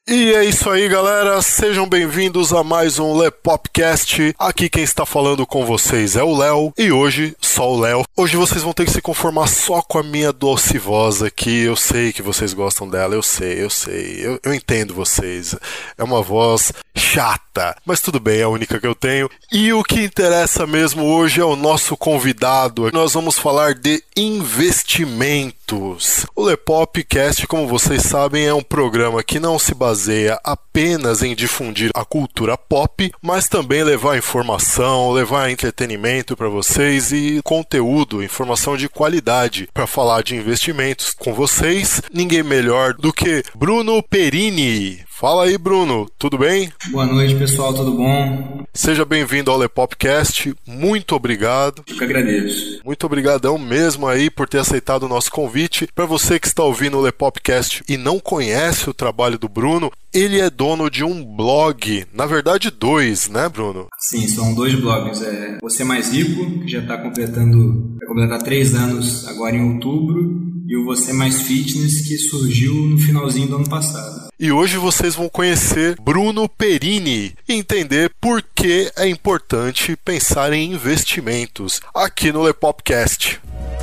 E é isso aí, galera, sejam bem-vindos a mais um Lepopcast. Aqui quem está falando com vocês é o Léo, e hoje, só o Léo. Hoje vocês vão ter que se conformar só com a minha doce voz aqui. Eu sei que vocês gostam dela, eu sei. Eu entendo vocês. É uma voz chata, mas tudo bem, é a única que eu tenho. E o que interessa mesmo hoje é o nosso convidado. Nós vamos falar de investimentos. O Lepopcast, como vocês sabem, é um programa que não se baseia apenas em difundir a cultura pop, mas também levar informação, levar entretenimento para vocês e conteúdo, informação de qualidade para falar de investimentos com vocês. Ninguém melhor do que Bruno Perini. Fala aí, Bruno, tudo bem? Boa noite, pessoal, tudo bom? Seja bem-vindo ao Lepopcast, muito obrigado. Eu que agradeço. Muito obrigadão mesmo aí por ter aceitado o nosso convite. Para você que está ouvindo o Lepopcast e não conhece o trabalho do Bruno, ele é dono de um blog, na verdade 2, né, Bruno? Sim, são 2 blogs. Você Mais Rico, que já vai completar 3 anos agora em outubro, e o Você Mais Fitness, que surgiu no finalzinho do ano passado. E hoje vocês vão conhecer Bruno Perini e entender por que é importante pensar em investimentos aqui no Lepopcast.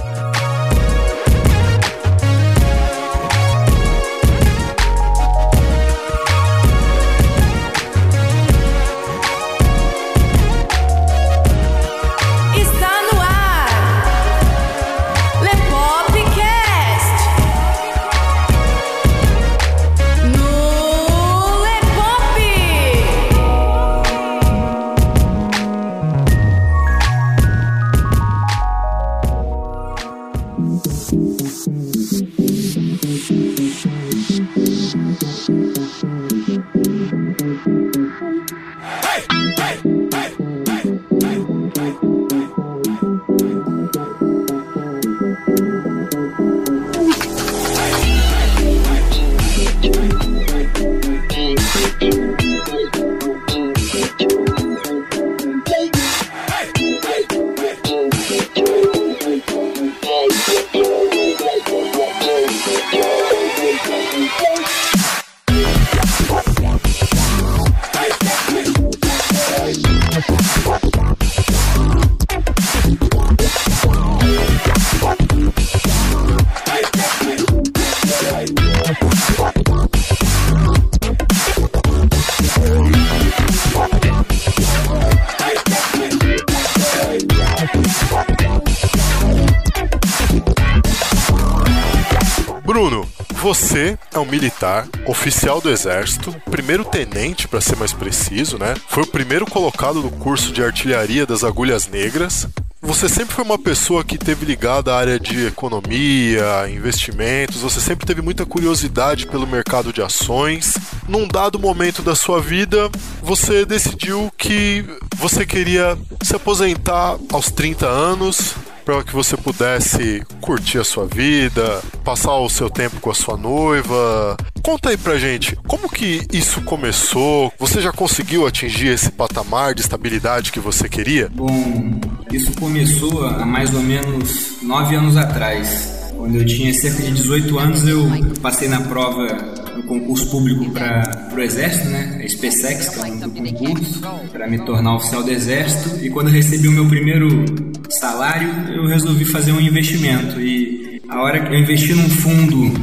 Bruno, você é um militar, oficial do Exército, primeiro tenente, para ser mais preciso, né? Foi o primeiro colocado no curso de artilharia das Agulhas Negras. Você sempre foi uma pessoa que esteve ligada à área de economia, investimentos, você sempre teve muita curiosidade pelo mercado de ações. Num dado momento da sua vida, você decidiu que você queria se aposentar aos 30 anos, para que você pudesse curtir a sua vida, passar o seu tempo com a sua noiva. Conta aí pra gente, como que isso começou? Você já conseguiu atingir esse patamar de estabilidade que você queria? Bom, isso começou há mais ou menos 9 anos atrás. Quando eu tinha cerca de 18 anos, eu passei na prova do concurso público para o Exército, né? A SpaceX, que é o nome do concurso, para me tornar oficial do Exército. E quando eu recebi o meu primeiro salário, eu resolvi fazer um investimento. E a hora que eu investi num fundo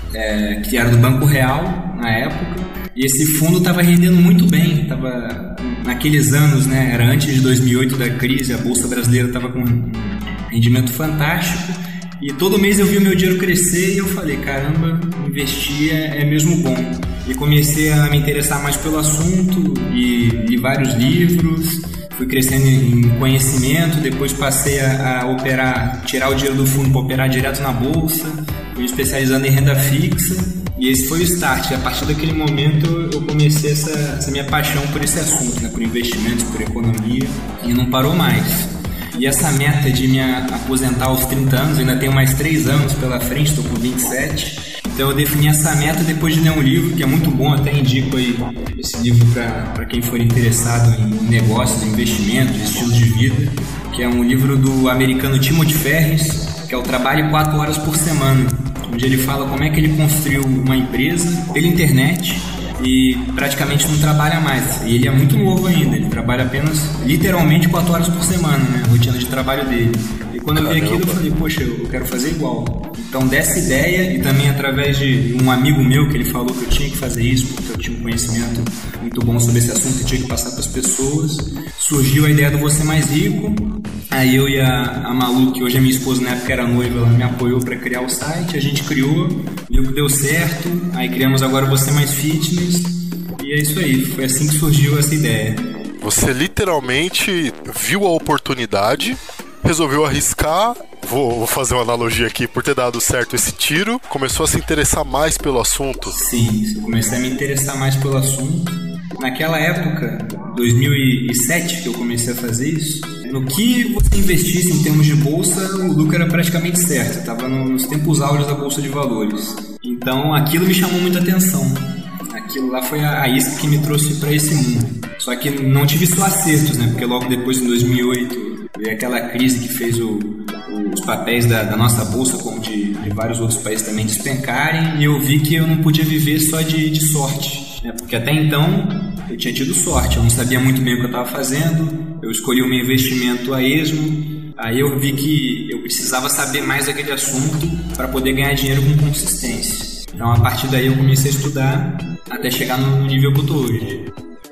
que era do Banco Real, na época, e esse fundo estava rendendo muito bem. Tava, naqueles anos, né? Era antes de 2008, da crise, a Bolsa Brasileira estava com um rendimento fantástico. E todo mês eu vi o meu dinheiro crescer e eu falei, caramba, investir é mesmo bom. E comecei a me interessar mais pelo assunto e li vários livros, fui crescendo em conhecimento, depois passei a operar, tirar o dinheiro do fundo para operar direto na bolsa, fui especializando em renda fixa e esse foi o start. E a partir daquele momento eu comecei essa minha paixão por esse assunto, né, por investimentos, por economia, e não parou mais. E essa meta de me aposentar aos 30 anos, ainda tenho mais 3 anos pela frente, estou com 27. Então eu defini essa meta depois de ler um livro, que é muito bom, até indico aí esse livro para quem for interessado em negócios, investimentos, estilos de vida, que é um livro do americano Timothy Ferriss, que é o Trabalhe 4 Horas por Semana, onde ele fala como é que ele construiu uma empresa pela internet e praticamente não trabalha mais. E ele é muito novo ainda, ele trabalha apenas, literalmente, 4 horas por semana, né? A rotina de trabalho dele. E quando eu vi aquilo, eu falei, poxa, eu quero fazer igual. Então, dessa ideia, e também através de um amigo meu que ele falou que eu tinha que fazer isso, porque eu tinha um conhecimento muito bom sobre esse assunto e tinha que passar para as pessoas, surgiu a ideia do Você Mais Rico. Aí eu e a Malu, que hoje é minha esposa, na época era noiva, ela me apoiou para criar o site, a gente criou, viu que deu certo, aí criamos agora Você Mais Fitness, e é isso aí, foi assim que surgiu essa ideia. Você literalmente viu a oportunidade, resolveu arriscar, vou fazer uma analogia aqui, por ter dado certo esse tiro, começou a se interessar mais pelo assunto? Sim, comecei a me interessar mais pelo assunto. Naquela época, 2007, que eu comecei a fazer isso, no que você investisse em termos de bolsa, o lucro era praticamente certo, estava nos tempos áureos da Bolsa de Valores. Então aquilo me chamou muita atenção. Aquilo lá foi a isca que me trouxe para esse mundo. Só que não tive só acertos, né? Porque logo depois, em 2008, veio aquela crise que fez os papéis da nossa bolsa, como de vários outros países também, despencarem. E eu vi que eu não podia viver só de sorte, né? Porque até então eu tinha tido sorte, eu não sabia muito bem o que eu estava fazendo. Eu escolhi o meu investimento a esmo. Aí eu vi que eu precisava saber mais daquele assunto para poder ganhar dinheiro com consistência. Então, a partir daí, eu comecei a estudar até chegar no nível que eu tô hoje.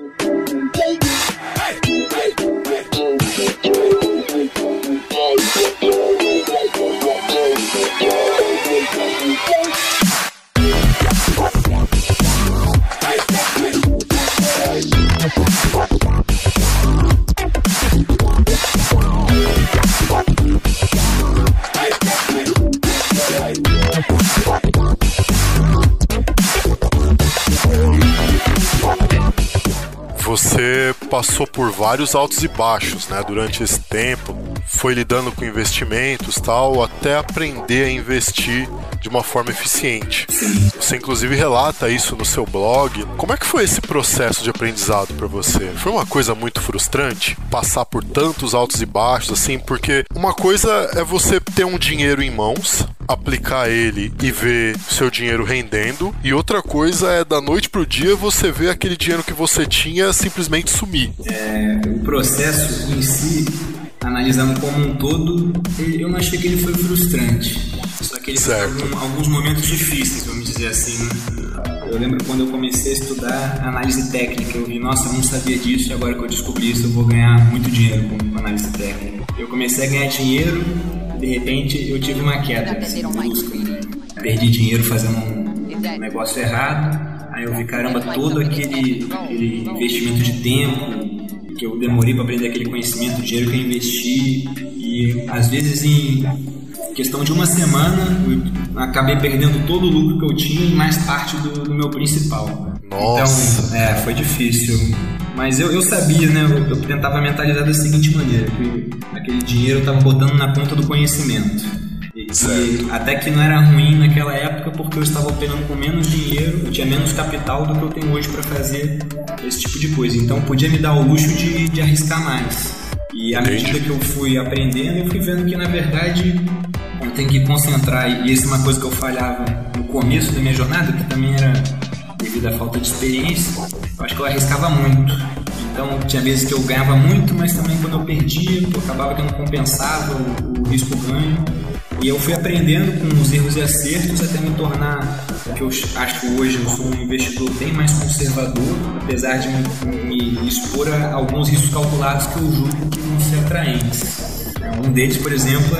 Você passou por vários altos e baixos, né? Durante esse tempo, foi lidando com investimentos e tal, até aprender a investir de uma forma eficiente. Você inclusive relata isso no seu blog. Como é que foi esse processo de aprendizado para você? Foi uma coisa muito frustrante passar por tantos altos e baixos, assim, porque uma coisa é você ter um dinheiro em mãos, aplicar ele e ver seu dinheiro rendendo, e outra coisa é da noite pro dia você ver aquele dinheiro que você tinha simplesmente sumir. O processo em si, analisando como um todo, eu não achei que ele foi frustrante. Só que ele teve alguns momentos difíceis, vamos dizer assim, né? Eu lembro quando eu comecei a estudar análise técnica, eu vi, nossa, eu não sabia disso, e agora que eu descobri isso eu vou ganhar muito dinheiro com análise técnica. Eu comecei a ganhar dinheiro, de repente eu tive uma queda, assim, brusca, né? Perdi dinheiro fazendo um negócio errado, aí eu vi, caramba, todo aquele investimento de tempo que eu demorei para aprender aquele conhecimento, o dinheiro que eu investi, e às vezes em questão de uma semana eu acabei perdendo todo o lucro que eu tinha e mais parte do meu principal. Nossa. Então, foi difícil. Mas eu sabia, né? Eu tentava mentalizar da seguinte maneira, que aquele dinheiro eu estava botando na conta do conhecimento. E até que não era ruim naquela época, porque eu estava operando com menos dinheiro, eu tinha menos capital do que eu tenho hoje para fazer esse tipo de coisa. Então eu podia me dar o luxo de arriscar mais. E à medida que eu fui aprendendo, eu fui vendo que na verdade eu tenho que concentrar, e isso é uma coisa que eu falhava no começo da minha jornada, que também era devido à falta de experiência. Eu acho que eu arriscava muito. Então tinha vezes que eu ganhava muito, mas também quando eu perdia, acabava que eu não compensava o risco-ganho. E eu fui aprendendo com os erros e acertos até me tornar o que eu acho que hoje eu sou um investidor bem mais conservador, apesar de me expor a alguns riscos calculados que eu julgo que vão ser atraentes. Um deles, por exemplo,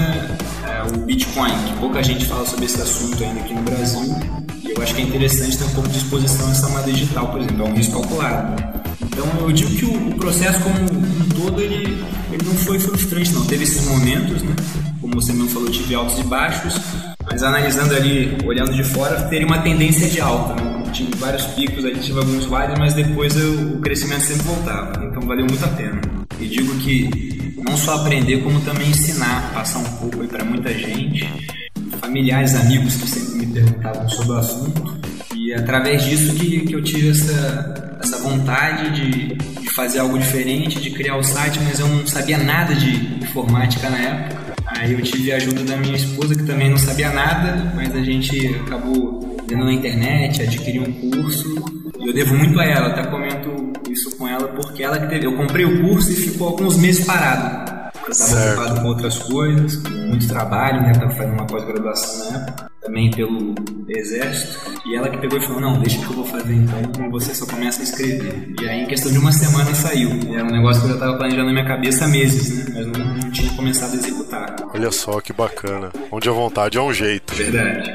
é o Bitcoin, que pouca gente fala sobre esse assunto ainda aqui no Brasil. E eu acho que é interessante ter um pouco de exposição a essa moeda digital, por exemplo, é um risco calculado. Então eu digo que o processo como um todo, ele não foi frustrante não, teve esses momentos, né? Como você mesmo falou, eu tive altos e baixos, mas analisando ali, olhando de fora, teria uma tendência de alta, né? Tive vários picos ali, tive alguns vales, mas depois o crescimento sempre voltava, então valeu muito a pena. E digo que não só aprender, como também ensinar, passar um pouco aí para muita gente, familiares, amigos que sempre me perguntavam sobre o assunto, e através disso que eu tive essa vontade de fazer algo diferente, de criar o site, mas eu não sabia nada de informática na época. Aí eu tive a ajuda da minha esposa, que também não sabia nada, mas a gente acabou vendo na internet, adquiri um curso, e eu devo muito a ela, até comento isso com ela, porque ela que teve. Eu comprei o curso e ficou alguns meses parado. Eu estava ocupado com outras coisas, com muito trabalho, né? Estava fazendo uma pós-graduação na época, também pelo Exército. E ela que pegou e falou, não, deixa que eu vou fazer então, e você só começa a escrever. E aí em questão de uma semana saiu. Era um negócio que eu já estava planejando na minha cabeça há meses, né? Mas não tinha começado a executar. Olha só que bacana. Onde a vontade é um jeito. Verdade.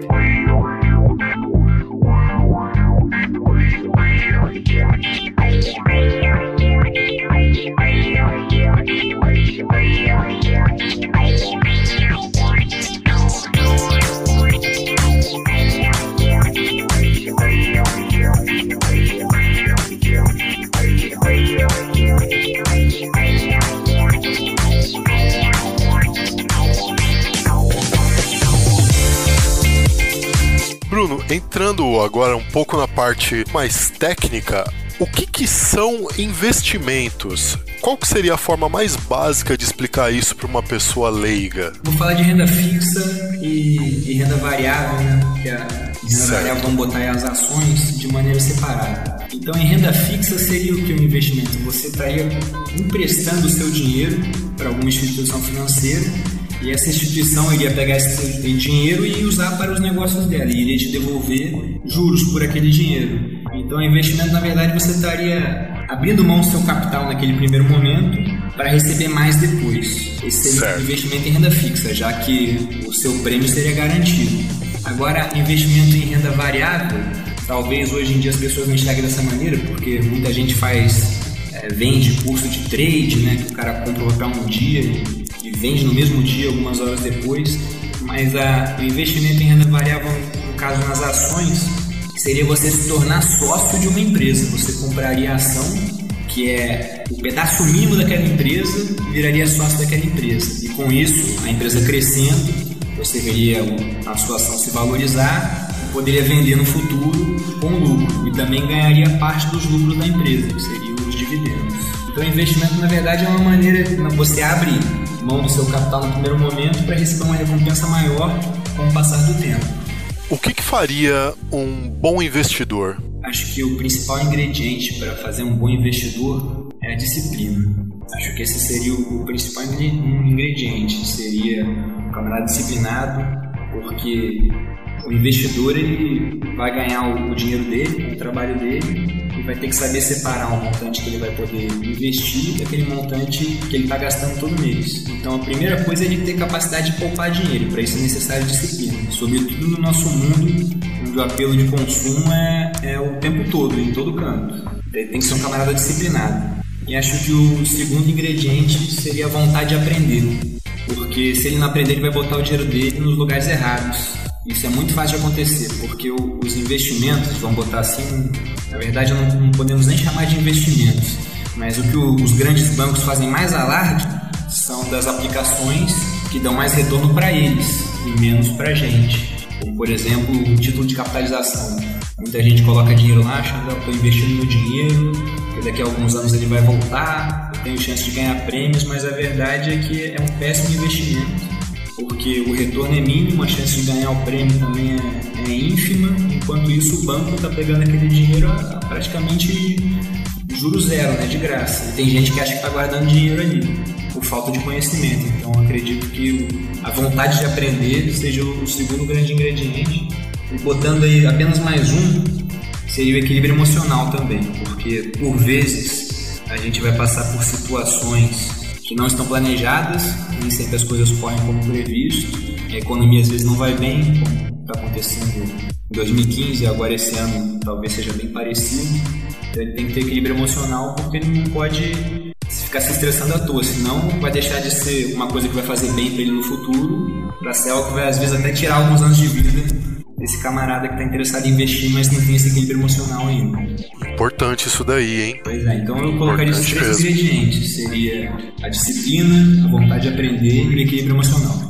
Bruno, entrando agora um pouco na parte mais técnica, o que são investimentos? Qual que seria a forma mais básica de explicar isso para uma pessoa leiga? Vou falar de renda fixa e renda variável, né? Porque a renda variável vamos botar aí as ações de maneira separada. Então, em renda fixa seria o que? Um investimento? Você estaria emprestando o seu dinheiro para alguma instituição financeira e essa instituição iria pegar esse dinheiro e usar para os negócios dela e iria te devolver juros por aquele dinheiro. Então, investimento, na verdade, você estaria abrindo mão do seu capital naquele primeiro momento para receber mais depois. Esse seria investimento em renda fixa, já que o seu prêmio seria garantido. Agora, investimento em renda variável, talvez hoje em dia as pessoas não enxerguem dessa maneira, porque muita gente vende curso de trade, né, que o cara compra o papel um dia e vende no mesmo dia, algumas horas depois. Mas o investimento em renda variável, no caso nas ações, seria você se tornar sócio de uma empresa. Você compraria a ação, que é o pedaço mínimo daquela empresa, e viraria sócio daquela empresa. E com isso, a empresa crescendo, você veria a sua ação se valorizar e poderia vender no futuro com lucro. E também ganharia parte dos lucros da empresa, que seriam os dividendos. Então, o investimento, na verdade, é uma maneira que você abre mão do seu capital no primeiro momento para receber uma recompensa maior com o passar do tempo. O que faria um bom investidor? Acho que o principal ingrediente para fazer um bom investidor é a disciplina. Acho que esse seria o principal ingrediente, seria um camarada disciplinado, porque o investidor ele vai ganhar o dinheiro dele, com o trabalho dele, e vai ter que saber separar o montante que ele vai poder investir daquele montante que ele está gastando todo mês. Então a primeira coisa é ele ter capacidade de poupar dinheiro, para isso é necessário disciplina, sobretudo no nosso mundo, onde o apelo de consumo é o tempo todo, em todo canto. Ele tem que ser um camarada disciplinado. E acho que o segundo ingrediente seria a vontade de aprender, porque se ele não aprender, ele vai botar o dinheiro dele nos lugares errados. Isso é muito fácil de acontecer, porque os investimentos, vamos botar assim, na verdade não podemos nem chamar de investimentos, mas o que os grandes bancos fazem mais alarde são das aplicações que dão mais retorno para eles e menos para a gente. Como, por exemplo, um título de capitalização. Muita gente coloca dinheiro lá achando que eu estou investindo meu dinheiro, que daqui a alguns anos ele vai voltar, eu tenho chance de ganhar prêmios, mas a verdade é que é um péssimo investimento, porque o retorno é mínimo, a chance de ganhar o prêmio também é ínfima, enquanto isso o banco está pegando aquele dinheiro a praticamente juro zero, né, de graça. E tem gente que acha que está guardando dinheiro ali, por falta de conhecimento. Então acredito que a vontade de aprender seja o segundo grande ingrediente. E botando aí apenas mais um, seria o equilíbrio emocional também, porque por vezes a gente vai passar por situações que não estão planejadas, nem sempre as coisas correm como previsto, a economia às vezes não vai bem, como está acontecendo em 2015, agora esse ano talvez seja bem parecido. Então ele tem que ter equilíbrio emocional, porque ele não pode ficar se estressando à toa, senão vai deixar de ser uma coisa que vai fazer bem para ele no futuro, para ser algo que vai às vezes até tirar alguns anos de vida desse camarada que está interessado em investir, mas não tem esse equilíbrio emocional ainda. Importante isso daí, hein? Pois é, então eu colocaria esses três ingredientes. Seria a disciplina, a vontade de aprender e o equilíbrio emocional.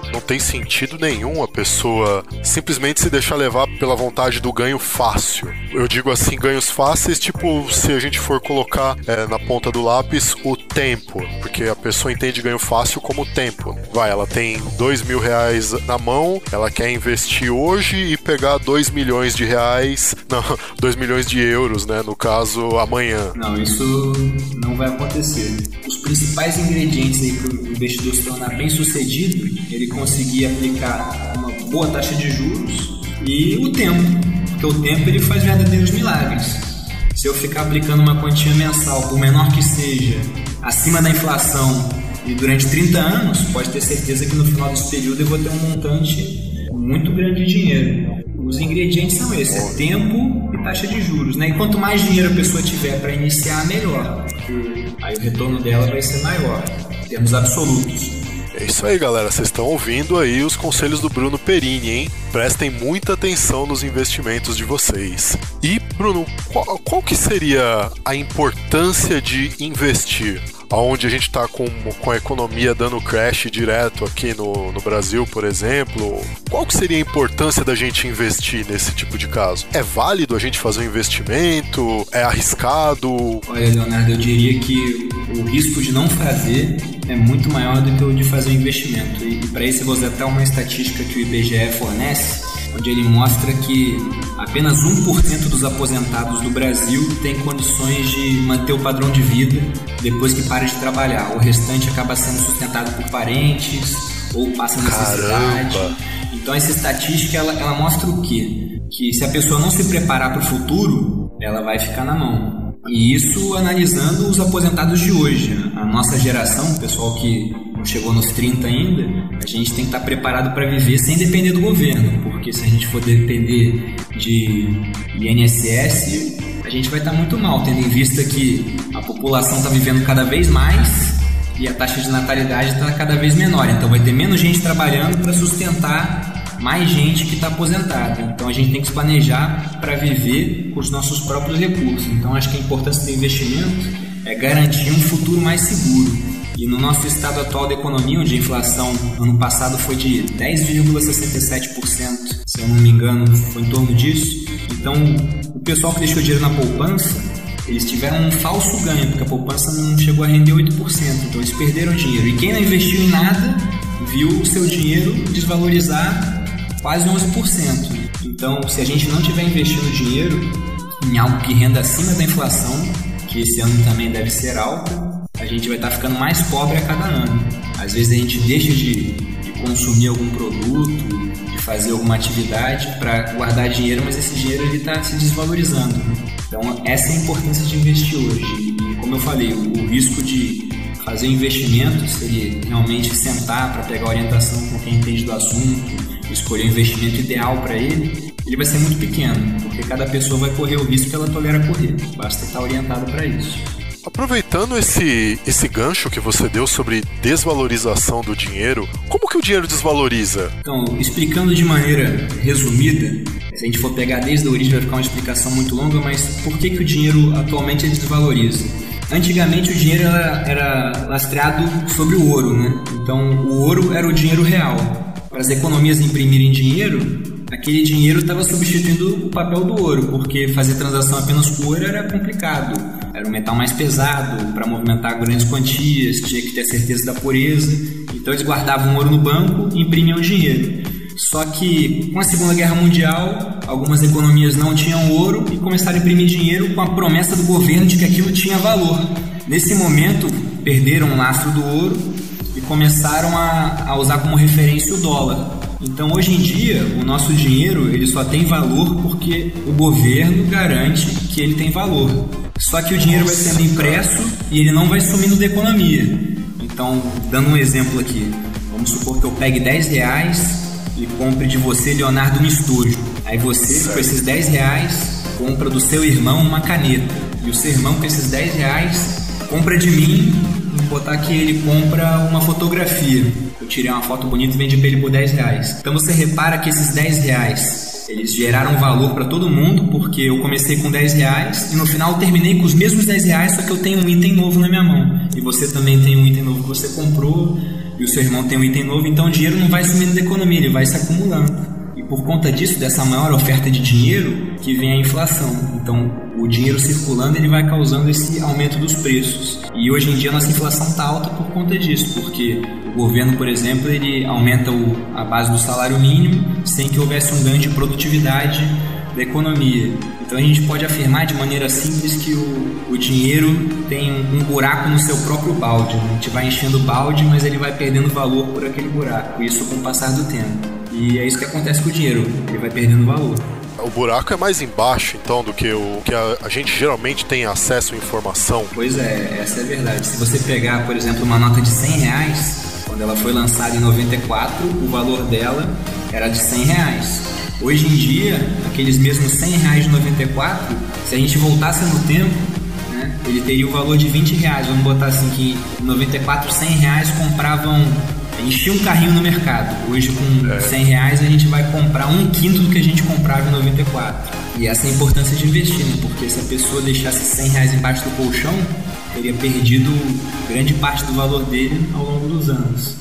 não tem sentido nenhum a pessoa simplesmente se deixar levar pela vontade do ganho fácil. Eu digo assim, ganhos fáceis, tipo, se a gente for colocar na ponta do lápis o tempo, porque a pessoa entende ganho fácil como tempo. Ela tem R$2.000 na mão, ela quer investir hoje e pegar 2 milhões de reais, não, 2 milhões de euros, né, no caso, amanhã. Não, isso não vai acontecer. Os principais ingredientes aí para o investidor se tornar bem sucedido, ele conseguir aplicar uma boa taxa de juros e o tempo, porque o tempo ele faz verdadeiros milagres. Se eu ficar aplicando uma quantia mensal, por menor que seja, acima da inflação e durante 30 anos, pode ter certeza que no final desse período eu vou ter um montante muito grande de dinheiro. Os ingredientes são esses, é tempo e taxa de juros, né? E quanto mais dinheiro a pessoa tiver para iniciar, melhor. Aí o retorno dela vai ser maior, em termos absolutos. É isso aí, galera. Vocês estão ouvindo aí os conselhos do Bruno Perini, hein? Prestem muita atenção nos investimentos de vocês. E, Bruno, qual que seria a importância de investir? Onde a gente está com a economia dando crash direto aqui no Brasil, por exemplo, qual que seria a importância da gente investir nesse tipo de caso? É válido a gente fazer um investimento? É arriscado? Olha, Leonardo, eu diria que o risco de não fazer é muito maior do que o de fazer um investimento. E para isso eu vou usar até uma estatística que o IBGE fornece, onde ele mostra que apenas 1% dos aposentados do Brasil tem condições de manter o padrão de vida depois que para de trabalhar. O restante acaba sendo sustentado por parentes ou passa necessidade. Caramba. Então essa estatística ela mostra o quê? Que se a pessoa não se preparar para o futuro, ela vai ficar na mão. E isso analisando os aposentados de hoje. A nossa geração, o pessoal que não chegou nos 30 ainda, a gente tem que estar preparado para viver sem depender do governo, porque se a gente for depender de INSS, a gente vai estar muito mal, tendo em vista que a população está vivendo cada vez mais e a taxa de natalidade está cada vez menor, então vai ter menos gente trabalhando para sustentar mais gente que está aposentada. Então a gente tem que se planejar para viver com os nossos próprios recursos. Então acho que a importância do investimento é garantir um futuro mais seguro. E no nosso estado atual da economia, onde a inflação ano passado foi de 10,67%, se eu não me engano, foi em torno disso. Então o pessoal que deixou dinheiro na poupança, eles tiveram um falso ganho, porque a poupança não chegou a render 8%, então eles perderam dinheiro. E quem não investiu em nada, viu o seu dinheiro desvalorizar quase 11%. Então, se a gente não tiver investindo dinheiro em algo que renda acima da inflação, que esse ano também deve ser alta, a gente vai estar ficando mais pobre a cada ano. Às vezes a gente deixa de consumir algum produto, de fazer alguma atividade para guardar dinheiro, mas esse dinheiro está se desvalorizando. Então, essa é a importância de investir hoje. E como eu falei, o risco de fazer investimento seria realmente sentar para pegar orientação com quem entende do assunto, escolher o investimento ideal para ele vai ser muito pequeno, porque cada pessoa vai correr o risco que ela tolera correr, basta estar orientado para isso. Aproveitando esse gancho que você deu sobre desvalorização do dinheiro, como que o dinheiro desvaloriza? Então, explicando de maneira resumida, se a gente for pegar desde a origem vai ficar uma explicação muito longa, mas por que o dinheiro atualmente desvaloriza? Antigamente o dinheiro era lastreado sobre o ouro, né? Então o ouro era o dinheiro real. Para as economias imprimirem dinheiro, aquele dinheiro estava substituindo o papel do ouro, porque fazer transação apenas com ouro era complicado. Era um metal mais pesado, para movimentar grandes quantias, tinha que ter certeza da pureza. Então eles guardavam ouro no banco e imprimiam dinheiro. Só que com a Segunda Guerra Mundial, algumas economias não tinham ouro e começaram a imprimir dinheiro com a promessa do governo de que aquilo tinha valor. Nesse momento, perderam o lastro do ouro e começaram a usar como referência o dólar. Então, hoje em dia, o nosso dinheiro ele só tem valor porque o governo garante que ele tem valor. Só que o dinheiro vai sendo impresso e ele não vai sumindo da economia. Então, dando um exemplo aqui, vamos supor que eu pegue R$10 e compre de você, Leonardo, um estojo. Aí você, com esses R$10, compra do seu irmão uma caneta. E o seu irmão, com esses R$10, compra de mim, vou botar que ele compra uma fotografia. Eu tirei uma foto bonita e vendi pra ele por R$10. Então você repara que esses R$10, eles geraram valor para todo mundo, porque eu comecei com R$10 e no final eu terminei com os mesmos R$10, só que eu tenho um item novo na minha mão. E você também tem um item novo que você comprou. e o seu irmão tem um item novo, então o dinheiro não vai sumindo da economia, ele vai se acumulando. E por conta disso, dessa maior oferta de dinheiro, que vem a inflação. Então, o dinheiro circulando, ele vai causando esse aumento dos preços. E hoje em dia a nossa inflação está alta por conta disso, porque o governo, por exemplo, ele aumenta a base do salário mínimo sem que houvesse um ganho de produtividade da economia. Então a gente pode afirmar de maneira simples que o dinheiro tem um buraco no seu próprio balde. A gente vai enchendo o balde, mas ele vai perdendo valor por aquele buraco, isso com o passar do tempo. E é isso que acontece com o dinheiro, ele vai perdendo valor. O buraco é mais embaixo, então, do que o que a gente geralmente tem acesso à informação. Pois é, essa é a verdade. Se você pegar, por exemplo, uma nota de R$100, quando ela foi lançada em 94, o valor dela era de R$100. Hoje em dia, aqueles mesmos R$100 de 94, se a gente voltasse no tempo, né, ele teria o valor de R$20. Vamos botar assim que em 94, R$100 compravam, enchia um carrinho no mercado. Hoje com R$100 a gente vai comprar 1/5 do que a gente comprava em 94. E essa é a importância de investir, né? Porque se a pessoa deixasse R$100 embaixo do colchão, teria perdido grande parte do valor dele ao longo dos anos.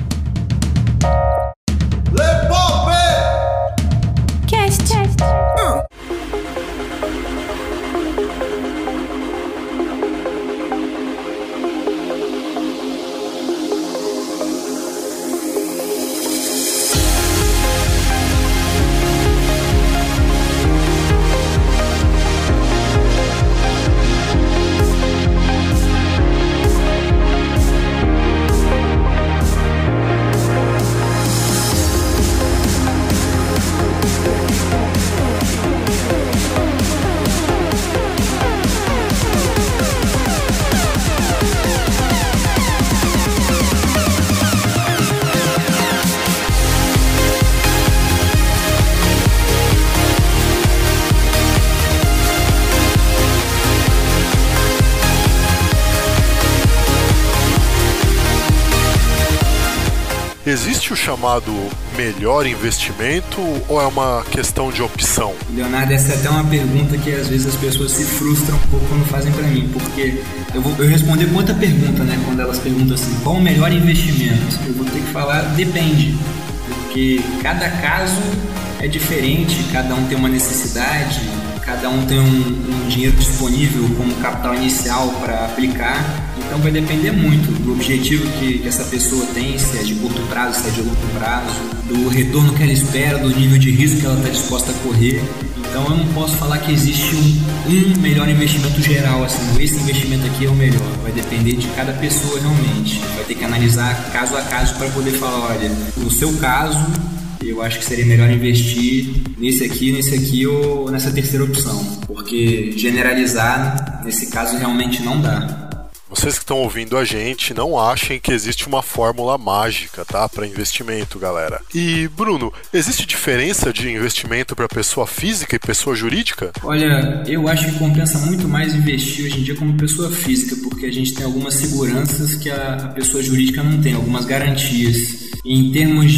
Existe o chamado melhor investimento ou é uma questão de opção? Leonardo, essa é até uma pergunta que às vezes as pessoas se frustram um pouco quando fazem pra mim, porque eu vou responder com outra pergunta, né? Quando elas perguntam assim, qual o melhor investimento? Eu vou ter que falar, depende, porque cada caso é diferente, cada um tem uma necessidade, cada um tem um dinheiro disponível como capital inicial para aplicar, então vai depender muito do objetivo que essa pessoa tem, se é de curto prazo, se é de longo prazo, do retorno que ela espera, do nível de risco que ela está disposta a correr. Então eu não posso falar que existe um melhor investimento geral, assim, esse investimento aqui é o melhor, vai depender de cada pessoa realmente, vai ter que analisar caso a caso para poder falar, olha, no seu caso, eu acho que seria melhor investir nesse aqui ou nessa terceira opção, porque generalizar, nesse caso, realmente não dá. Vocês que estão ouvindo a gente, não achem que existe uma fórmula mágica, tá? Para investimento, galera. E, Bruno, existe diferença de investimento para pessoa física e pessoa jurídica? Olha, eu acho que compensa muito mais investir hoje em dia como pessoa física, porque a gente tem algumas seguranças que a pessoa jurídica não tem, algumas garantias. E em termos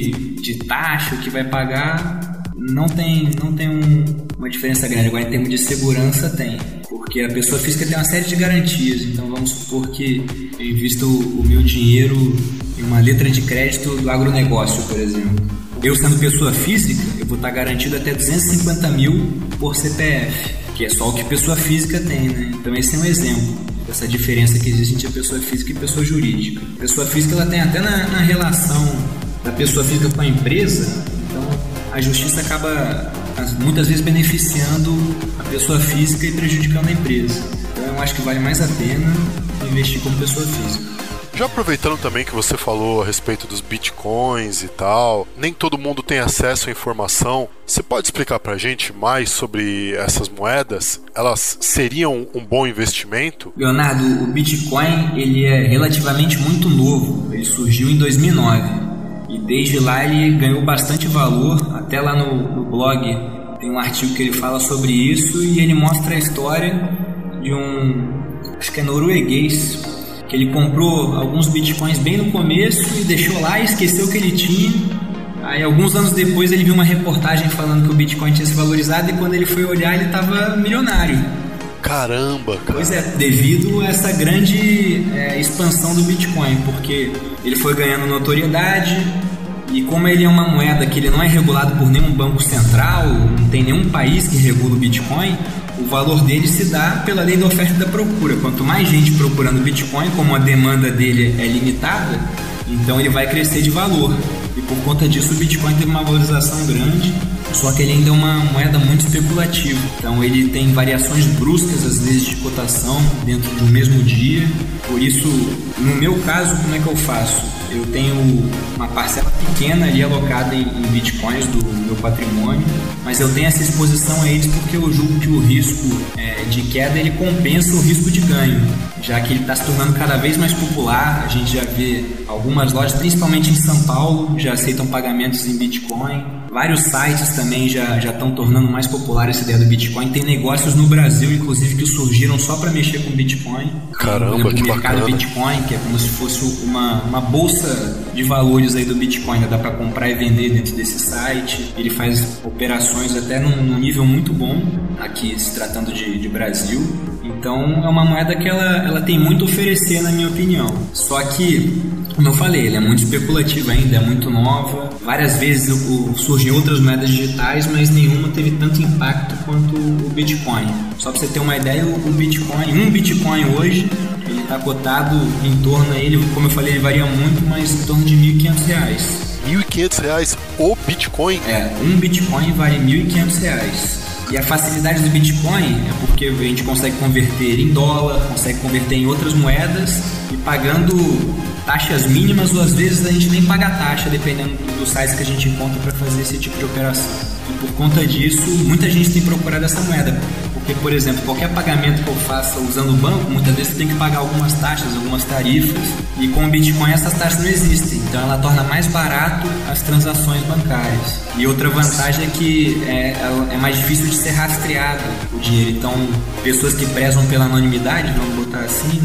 de taxa, o que vai pagar, não tem uma diferença grande. Agora, em termos de segurança, tem. Porque a pessoa física tem uma série de garantias. Então, vamos supor que eu invisto o meu dinheiro em uma letra de crédito do agronegócio, por exemplo. Eu, sendo pessoa física, eu vou estar garantido até 250 mil por CPF, que é só o que pessoa física tem, né? Então, esse é um exemplo dessa diferença que existe entre a pessoa física e a pessoa jurídica. A pessoa física, ela tem até na relação da pessoa física com a empresa, então a justiça acaba muitas vezes beneficiando a pessoa física e prejudicando a empresa. Então eu acho que vale mais a pena investir como pessoa física. Já aproveitando também que você falou a respeito dos bitcoins e tal, nem todo mundo tem acesso à informação, você pode explicar pra gente mais sobre essas moedas? Elas seriam um bom investimento? Leonardo, o Bitcoin ele é relativamente muito novo, ele surgiu em 2009 e desde lá ele ganhou bastante valor, até lá no blog tem um artigo que ele fala sobre isso e ele mostra a história de acho que é norueguês, que ele comprou alguns bitcoins bem no começo e deixou lá e esqueceu que ele tinha. Aí alguns anos depois ele viu uma reportagem falando que o bitcoin tinha se valorizado e quando ele foi olhar ele estava milionário. Caramba, cara. Pois é, devido a essa grande expansão do bitcoin, porque ele foi ganhando notoriedade. E como ele é uma moeda que ele não é regulado por nenhum banco central, não tem nenhum país que regula o Bitcoin, o valor dele se dá pela lei da oferta e da procura. Quanto mais gente procurando Bitcoin, como a demanda dele é limitada, então ele vai crescer de valor. E por conta disso o Bitcoin teve uma valorização grande, só que ele ainda é uma moeda muito especulativa. Então ele tem variações bruscas às vezes de cotação dentro de um mesmo dia. Por isso, no meu caso, como é que eu faço? Eu tenho uma parcela pequena ali alocada em bitcoins do meu patrimônio, mas eu tenho essa exposição a eles porque eu julgo que o risco de queda ele compensa o risco de ganho, já que ele está se tornando cada vez mais popular. A gente já vê algumas lojas, principalmente em São Paulo, já aceitam pagamentos em Bitcoin. Vários sites também já estão tornando mais popular essa ideia do Bitcoin. Tem negócios no Brasil, inclusive, que surgiram só para mexer com Bitcoin. Caramba, que o mercado bacana. Bitcoin, que é como se fosse uma bolsa de valores aí do Bitcoin. Dá para comprar e vender dentro desse site. Ele faz operações até num nível muito bom, aqui se tratando de Brasil. Então é uma moeda que ela tem muito a oferecer, na minha opinião. Só que, como eu falei, ela é muito especulativa ainda, é muito nova. Várias vezes surgem outras moedas digitais, mas nenhuma teve tanto impacto quanto o Bitcoin. Só para você ter uma ideia, o Bitcoin, um Bitcoin hoje, ele está cotado em torno, como eu falei, ele varia muito, mas em torno de R$1.500. R$1.500 o Bitcoin? Um Bitcoin vale R$1.500. E a facilidade do Bitcoin é porque a gente consegue converter em dólar, consegue converter em outras moedas e pagando taxas mínimas, ou às vezes a gente nem paga taxa, dependendo dos sites que a gente encontra para fazer esse tipo de operação. E por conta disso, muita gente tem procurado essa moeda. Porque, por exemplo, qualquer pagamento que eu faça usando o banco, muitas vezes você tem que pagar algumas taxas, algumas tarifas, e com o Bitcoin essas taxas não existem, então ela torna mais barato as transações bancárias. E outra vantagem é que é mais difícil de ser rastreado o dinheiro, então pessoas que prezam pela anonimidade, vamos botar assim,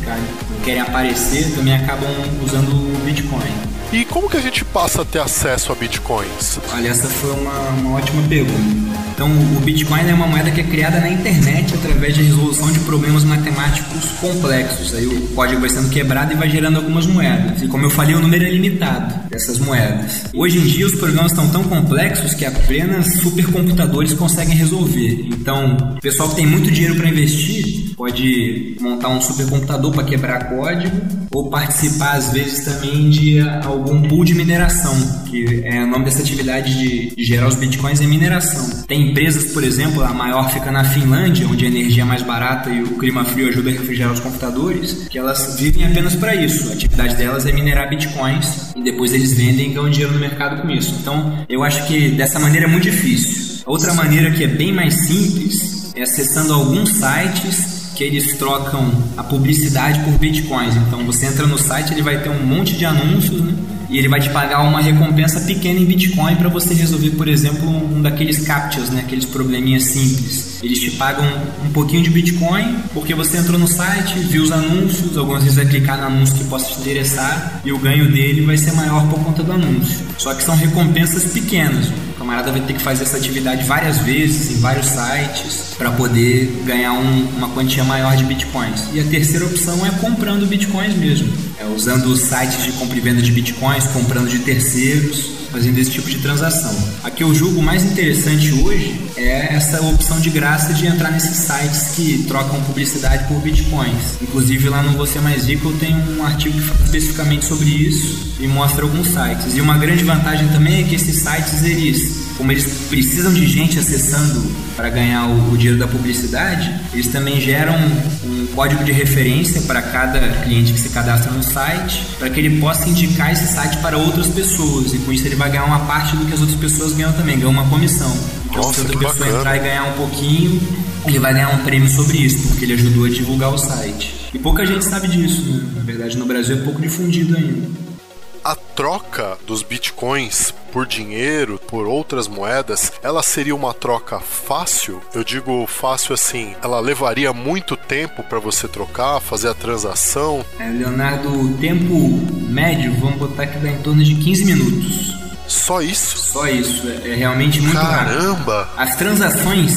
não querem aparecer, também acabam usando o Bitcoin. E como que a gente passa a ter acesso a Bitcoins? Olha, essa foi uma ótima pergunta. Então, o Bitcoin é uma moeda que é criada na internet através de resolução de problemas matemáticos complexos. Aí o código vai sendo quebrado e vai gerando algumas moedas. E como eu falei, o número é limitado dessas moedas. Hoje em dia, os programas estão tão complexos que apenas supercomputadores conseguem resolver. Então, o pessoal que tem muito dinheiro para investir pode montar um supercomputador para quebrar código ou participar, às vezes, também de algum pool de mineração, que o nome dessa atividade de gerar os bitcoins é mineração. Tem empresas, por exemplo, a maior fica na Finlândia, onde a energia é mais barata e o clima frio ajuda a refrigerar os computadores, que elas vivem apenas para isso. A atividade delas é minerar bitcoins e depois eles vendem e ganham dinheiro no mercado com isso. Então, eu acho que dessa maneira é muito difícil. A outra maneira que é bem mais simples é acessando alguns sites que eles trocam a publicidade por bitcoins. Então você entra no site, ele vai ter um monte de anúncios, né? E ele vai te pagar uma recompensa pequena em bitcoin para você resolver, por exemplo, um daqueles captchas, né? Aqueles probleminhas simples. Eles te pagam um pouquinho de bitcoin porque você entrou no site, viu os anúncios, algumas vezes vai clicar no anúncio que possa te interessar e o ganho dele vai ser maior por conta do anúncio. Só que são recompensas pequenas. O camarada vai ter que fazer essa atividade várias vezes em vários sites para poder ganhar uma quantia maior de bitcoins. E a terceira opção é comprando bitcoins mesmo, usando os sites de compra e venda de bitcoins, comprando de terceiros, fazendo esse tipo de transação. A que eu julgo mais interessante hoje é essa opção de graça de entrar nesses sites que trocam publicidade por bitcoins. Inclusive lá no Você Mais Rico eu tenho um artigo que fala especificamente sobre isso e mostra alguns sites. E uma grande vantagem também é que esses sites, como eles precisam de gente acessando para ganhar o dinheiro da publicidade, eles também geram um código de referência para cada cliente que se cadastra no site, para que ele possa indicar esse site para outras pessoas, e com isso ele vai ganhar uma parte do que as outras pessoas ganham também, ganha uma comissão. Então, se outra pessoa entrar e ganhar um pouquinho, ele vai ganhar um prêmio sobre isso, porque ele ajudou a divulgar o site. E pouca gente sabe disso, né? Na verdade, no Brasil é pouco difundido ainda. A troca dos bitcoins por dinheiro, por outras moedas, ela seria uma troca fácil? Eu digo fácil assim, ela levaria muito tempo para você trocar, fazer a transação? Leonardo, o tempo médio, vamos botar que dá em torno de 15 minutos. Só isso? Só isso, é realmente muito rápido. Caramba! As transações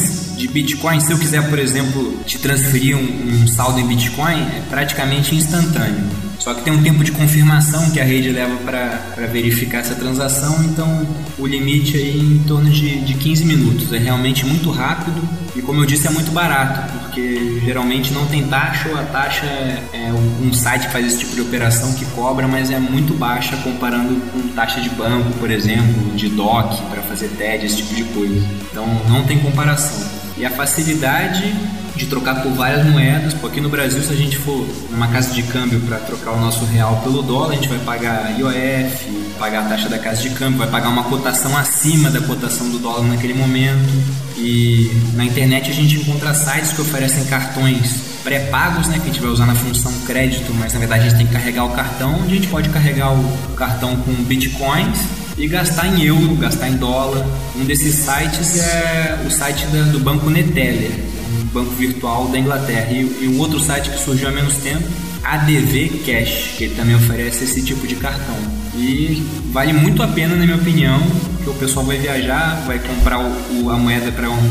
de Bitcoin, se eu quiser, por exemplo, te transferir um saldo em Bitcoin, é praticamente instantâneo. Só que tem um tempo de confirmação que a rede leva para verificar essa transação, então o limite aí em torno de 15 minutos. É realmente muito rápido e, como eu disse, é muito barato, porque geralmente não tem taxa, ou a taxa é um site que faz esse tipo de operação que cobra, mas é muito baixa comparando com taxa de banco, por exemplo, de DOC para fazer TED, esse tipo de coisa. Então não tem comparação. E a facilidade de trocar por várias moedas. Aqui no Brasil, se a gente for numa casa de câmbio para trocar o nosso real pelo dólar, a gente vai pagar IOF, pagar a taxa da casa de câmbio, vai pagar uma cotação acima da cotação do dólar naquele momento. E na internet a gente encontra sites que oferecem cartões pré-pagos, né, que a gente vai usar na função crédito, mas na verdade a gente tem que carregar o cartão, onde a gente pode carregar o cartão com bitcoins e gastar em euro, gastar em dólar. Um desses sites é o site do banco Neteller, um banco virtual da Inglaterra, e um outro site que surgiu há menos tempo, ADV Cash, que ele também oferece esse tipo de cartão. E vale muito a pena, na minha opinião, que o pessoal vai viajar, vai comprar a moeda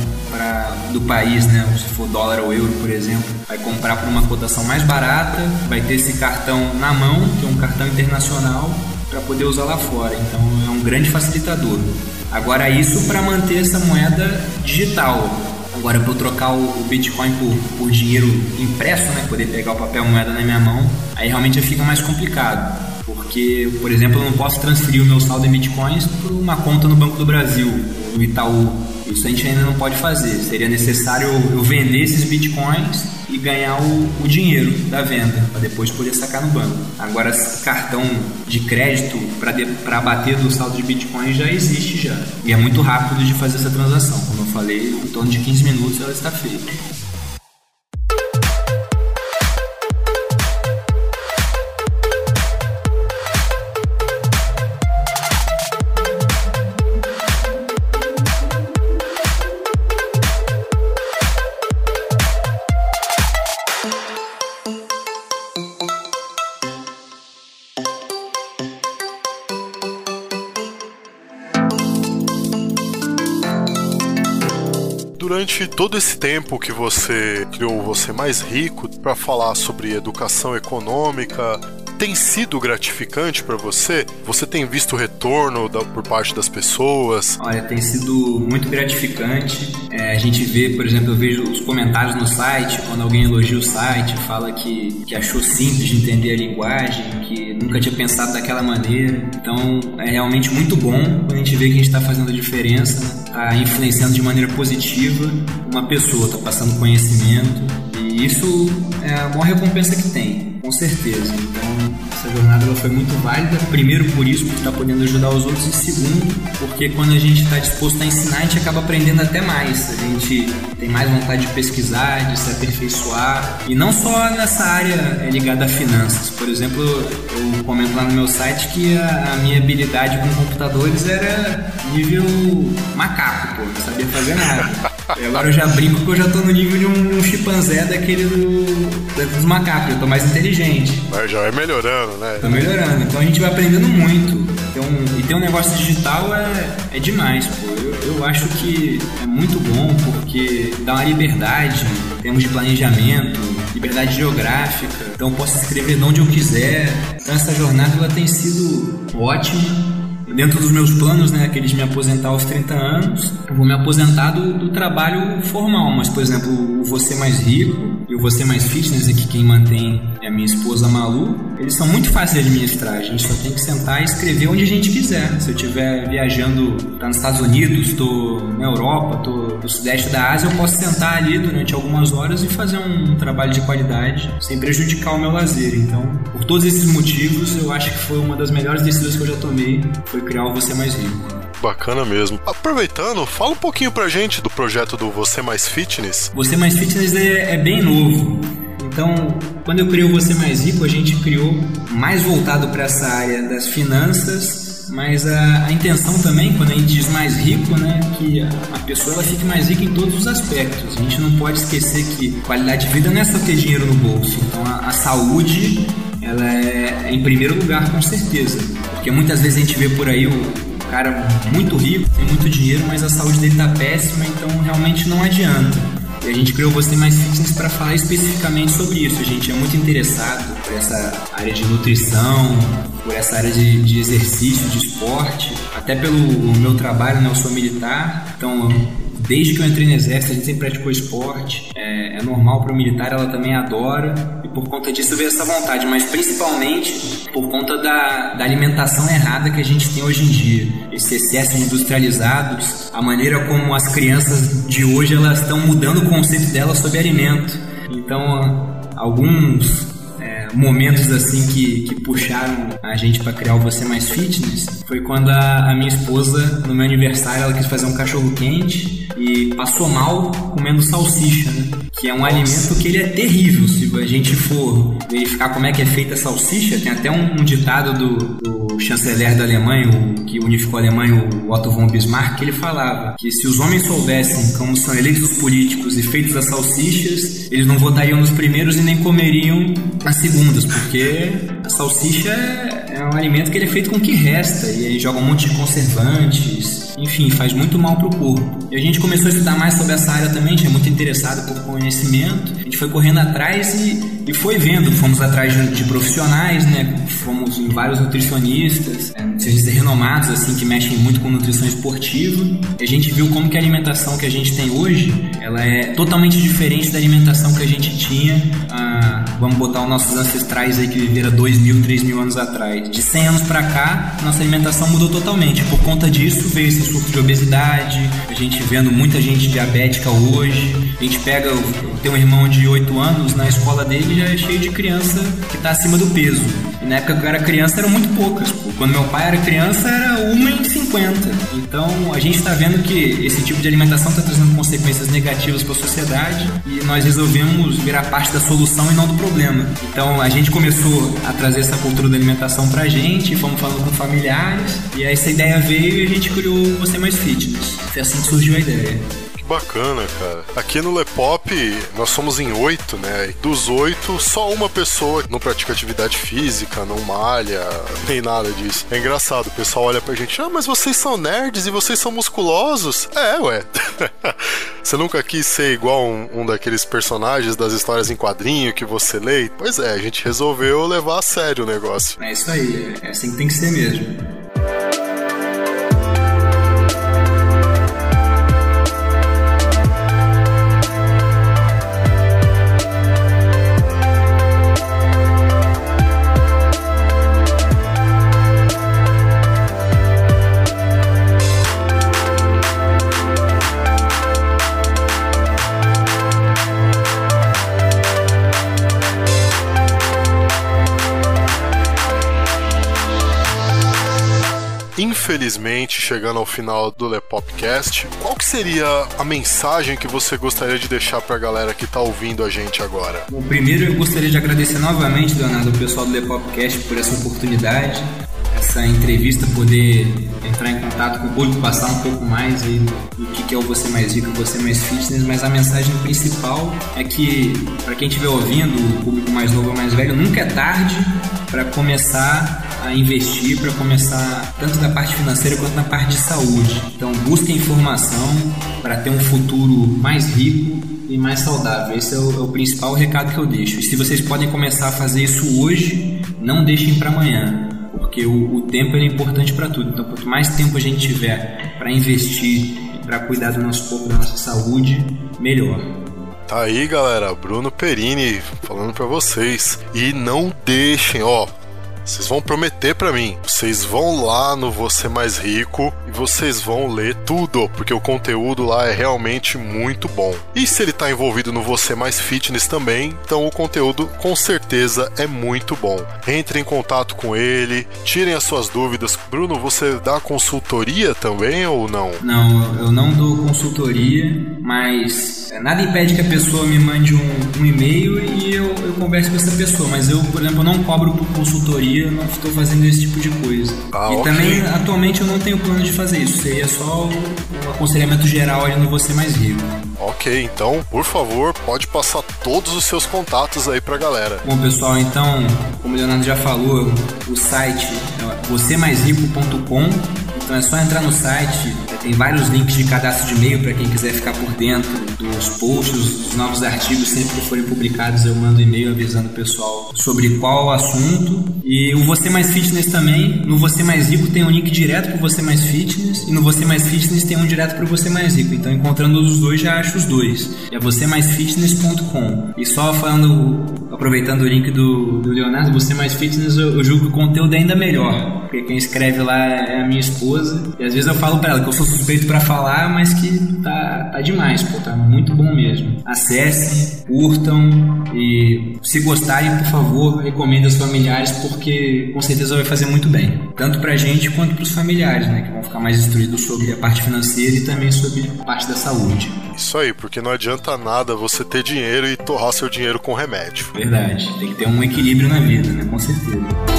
do país, né? Se for dólar ou euro, por exemplo, vai comprar por uma cotação mais barata, vai ter esse cartão na mão, que é um cartão internacional, para poder usar lá fora. Então é um grande facilitador. Agora, isso para manter essa moeda digital. Agora, para eu trocar o Bitcoin por dinheiro impresso, né, poder pegar o papel moeda na minha mão, aí realmente fica mais complicado. Porque, por exemplo, eu não posso transferir o meu saldo em Bitcoins para uma conta no Banco do Brasil, no Itaú. Isso a gente ainda não pode fazer. Seria necessário eu vender esses Bitcoins e ganhar o dinheiro da venda, para depois poder sacar no banco. Agora, cartão de crédito para abater do saldo de Bitcoin já existe já. E é muito rápido de fazer essa transação. Como eu falei, em torno de 15 minutos ela está feita. Durante todo esse tempo que você criou o Você Mais Rico, para falar sobre educação econômica, tem sido gratificante para você? Você tem visto retorno por parte das pessoas? Olha, tem sido muito gratificante. A gente vê, por exemplo, eu vejo os comentários no site, quando alguém elogia o site, fala que achou simples de entender a linguagem, que nunca tinha pensado daquela maneira. Então é realmente muito bom quando a gente vê que a gente está fazendo a diferença, está influenciando de maneira positiva uma pessoa, está passando conhecimento, e isso é a maior recompensa que tem, com certeza. Então essa jornada ela foi muito válida, primeiro por isso, por estar podendo ajudar os outros, e segundo, porque quando a gente está disposto a ensinar, a gente acaba aprendendo até mais, a gente tem mais vontade de pesquisar, de se aperfeiçoar, e não só nessa área ligada a finanças. Por exemplo, eu comento lá no meu site que a minha habilidade com computadores era nível macaco, pô, não sabia fazer nada. E agora eu já brinco que eu já tô no nível de um chimpanzé daquele dos macacos, eu tô mais inteligente. Mas já vai melhorando, né? Tá melhorando, então a gente vai aprendendo muito. E ter um negócio digital é demais, pô. Eu acho que é muito bom porque dá uma liberdade, temos de planejamento, liberdade geográfica, então eu posso escrever de onde eu quiser. Então essa jornada ela tem sido ótima. Dentro dos meus planos, né, aqueles de me aposentar aos 30 anos, eu vou me aposentar do trabalho formal, mas, por exemplo, o Você Mais Rico e o Você Mais Fitness, aqui quem mantém é a minha esposa Malu, eles são muito fáceis de administrar, a gente só tem que sentar e escrever onde a gente quiser. Se eu estiver viajando, tá nos Estados Unidos, estou na Europa, estou no sudeste da Ásia, eu posso sentar ali durante algumas horas e fazer um trabalho de qualidade, sem prejudicar o meu lazer. Então, por todos esses motivos, eu acho que foi uma das melhores decisões que eu já tomei, foi criar o Você Mais Rico. Bacana mesmo. Aproveitando, fala um pouquinho pra gente do projeto do Você Mais Fitness. Você Mais Fitness é bem novo. Então, quando eu criei o Você Mais Rico, a gente criou mais voltado para essa área das finanças, mas a intenção também, quando a gente diz mais rico, né, que a pessoa ela fique mais rica em todos os aspectos. A gente não pode esquecer que qualidade de vida não é só ter dinheiro no bolso. Então, a saúde ela é em primeiro lugar, com certeza. Porque muitas vezes a gente vê por aí o cara muito rico, tem muito dinheiro, mas a saúde dele tá péssima, então realmente não adianta. e a gente criou Você Mais Fitness para falar especificamente sobre isso. A gente é muito interessado por essa área de nutrição, por essa área de exercício, de esporte, até pelo meu trabalho, né? Eu sou militar, então desde que eu entrei no exército a gente sempre praticou esporte, é normal para o militar, ela também adora, e por conta disso veio essa vontade, mas principalmente por conta da alimentação errada que a gente tem hoje em dia, esse excesso de industrializados, a maneira como as crianças de hoje elas estão mudando o conceito delas sobre alimento. Então alguns momentos assim que puxaram a gente para criar o Você Mais Fitness foi quando a minha esposa, no meu aniversário, ela quis fazer um cachorro quente e passou mal comendo salsicha, né? Que é um alimento que ele é terrível. Se a gente for verificar como é que é feita a salsicha, tem até um ditado do chanceler da Alemanha, que unificou a Alemanha, o Otto von Bismarck, que ele falava que se os homens soubessem como são eleitos os políticos e feitos as salsichas, eles não votariam nos primeiros e nem comeriam as segundas, porque a salsicha é um alimento que ele é feito com o que resta, e aí joga um monte de conservantes, enfim, faz muito mal pro corpo. E a gente começou a estudar mais sobre essa área também, a gente é muito interessado por conhecimento, a gente foi correndo atrás e foi vendo, fomos atrás de profissionais, né? Fomos em vários nutricionistas, nutricionistas renomados, assim, que mexem muito com nutrição esportiva, e a gente viu como que a alimentação que a gente tem hoje, ela é totalmente diferente da alimentação que a gente tinha, vamos botar os nossos ancestrais aí que viveram 2.000, 3.000 anos atrás. De 100 anos pra cá, nossa alimentação mudou totalmente. Por conta disso, veio esse surto de obesidade, a gente vendo muita gente diabética hoje. A gente tem um irmão de 8 anos, na escola dele já é cheio de criança que tá acima do peso. E na época que eu era criança eram muito poucas. Quando meu pai era criança era 1 em 50. Então a gente está vendo que esse tipo de alimentação está trazendo consequências negativas para a sociedade e nós resolvemos virar parte da solução e não do problema. Então a gente começou a trazer essa cultura da alimentação pra gente, fomos falando com familiares e aí essa ideia veio e a gente criou o Você Mais Fitness. Foi assim que surgiu a ideia. Bacana, cara. Aqui no Lepop nós somos em 8, né? E dos 8, só uma pessoa não pratica atividade física, não malha, nem nada disso. É engraçado, o pessoal olha pra gente, mas vocês são nerds e vocês são musculosos? Ué. Você nunca quis ser igual um daqueles personagens das histórias em quadrinho que você lê? Pois é, a gente resolveu levar a sério o negócio. É isso aí, é assim que tem que ser mesmo. Infelizmente, chegando ao final do Lepopcast, qual que seria a mensagem que você gostaria de deixar pra galera que tá ouvindo a gente agora? Bom, primeiro eu gostaria de agradecer novamente, Leonardo, o pessoal do Lepopcast por essa oportunidade, essa entrevista, poder entrar em contato com o público, passar um pouco mais aí do que é o Você Mais Rico, o Você Mais Fitness, mas a mensagem principal é que, para quem estiver ouvindo, o público mais novo ou mais velho, nunca é tarde para começar a investir, para começar tanto na parte financeira quanto na parte de saúde. Então busquem informação para ter um futuro mais rico e mais saudável. Esse é o principal recado que eu deixo. E se vocês podem começar a fazer isso hoje, não deixem para amanhã, porque o tempo é importante para tudo. Então quanto mais tempo a gente tiver para investir e para cuidar do nosso corpo, da nossa saúde, melhor. Tá aí, galera, Bruno Perini falando pra vocês. E não deixem, vocês vão prometer pra mim, vocês vão lá no Você Mais Rico e vocês vão ler tudo, porque o conteúdo lá é realmente muito bom. E se ele tá envolvido no Você Mais Fitness também, então o conteúdo com certeza é muito bom. Entrem em contato com ele, tirem as suas dúvidas. Bruno, você dá consultoria também ou não? Não, eu não dou consultoria, mas nada impede que a pessoa me mande um e-mail e eu converse com essa pessoa, mas eu, por exemplo, não cobro por consultoria, não estou fazendo esse tipo de coisa. E okay. Também, atualmente, eu não tenho plano de fazer isso. Seria só um aconselhamento geral ali no Você Mais Rico. Ok, então, por favor, pode passar todos os seus contatos aí pra galera. Bom, pessoal, então, como o Leonardo já falou, o site é vocêmaisrico.com. Então é só entrar no site, tem vários links de cadastro de e-mail para quem quiser ficar por dentro dos posts, dos novos artigos. Sempre que forem publicados eu mando e-mail avisando o pessoal sobre qual assunto. E o Você Mais Fitness também, no Você Mais Rico tem um link direto para o Você Mais Fitness, e no Você Mais Fitness tem um direto para o Você Mais Rico. Então encontrando os dois já acho os dois. É vocêmaisfitness.com. E só aproveitando o link do Leonardo, Você Mais Fitness, eu julgo que o conteúdo é ainda melhor, porque quem escreve lá é a minha esposa, e às vezes eu falo pra ela que eu sou suspeito pra falar, mas que tá demais, pô, tá muito bom mesmo. Acessem, curtam, e se gostarem, por favor, recomendem aos familiares, porque com certeza vai fazer muito bem, tanto pra gente quanto pros familiares, né, que vão ficar mais instruídos sobre a parte financeira e também sobre a parte da saúde. Isso aí, porque não adianta nada você ter dinheiro e torrar seu dinheiro com remédio. Verdade, tem que ter um equilíbrio na vida, né, com certeza.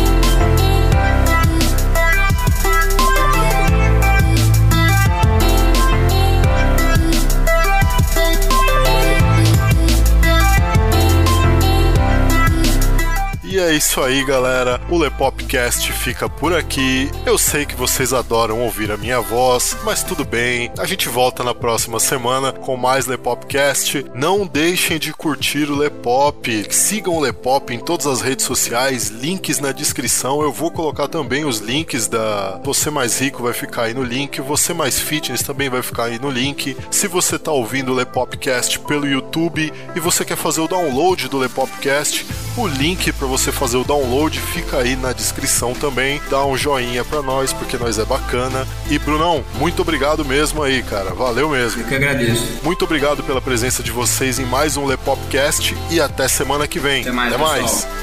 E é isso aí, galera. O Lepopcast fica por aqui. Eu sei que vocês adoram ouvir a minha voz, mas tudo bem. A gente volta na próxima semana com mais Lepopcast. Não deixem de curtir o Lepop. Sigam o Lepop em todas as redes sociais. Links na descrição. Eu vou colocar também os links da Você Mais Rico, vai ficar aí no link. Você Mais Fitness também vai ficar aí no link. Se você está ouvindo o Lepopcast pelo YouTube e você quer fazer o download do Lepopcast, o link para você fazer o download fica aí na descrição também. Dá um joinha pra nós, porque nós é bacana. E Brunão, muito obrigado mesmo aí, cara. Valeu mesmo. Eu que agradeço. Muito obrigado pela presença de vocês em mais um Lepopcast e até semana que vem. Até mais.